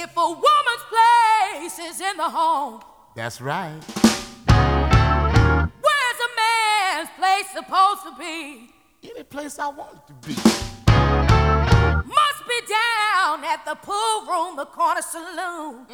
If a woman's place is in the home, that's right. Where's a man's place supposed to be? Any place I want it to be. Must be down at the pool room, the corner saloon.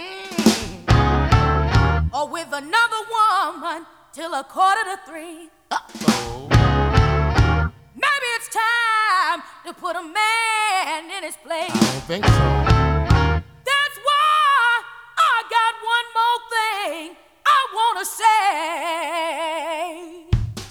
Or with another woman till 2:45. Uh-oh. Maybe it's time to put a man in his place. I don't think so. That's why I got one more thing I wanna say.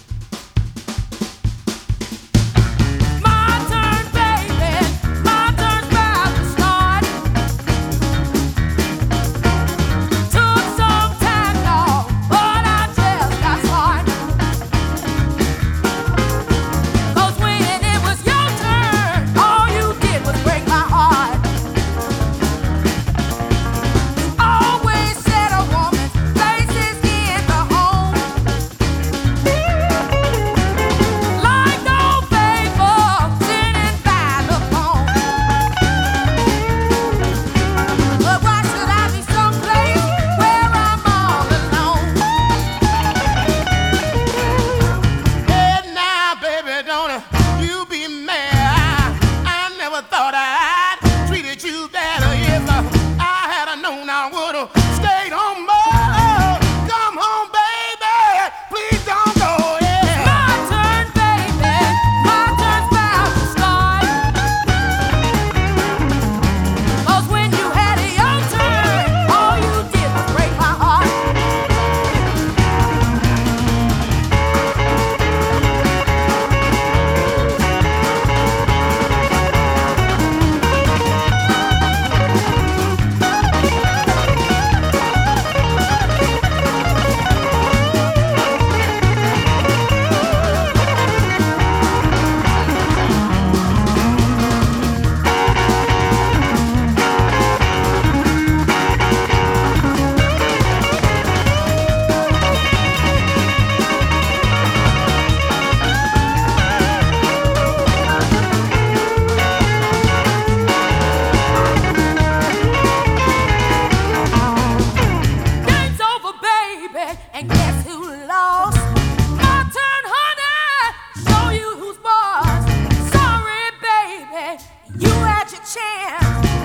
And guess who lost? My turn, honey. Show you who's boss. Sorry, baby, you had your chance.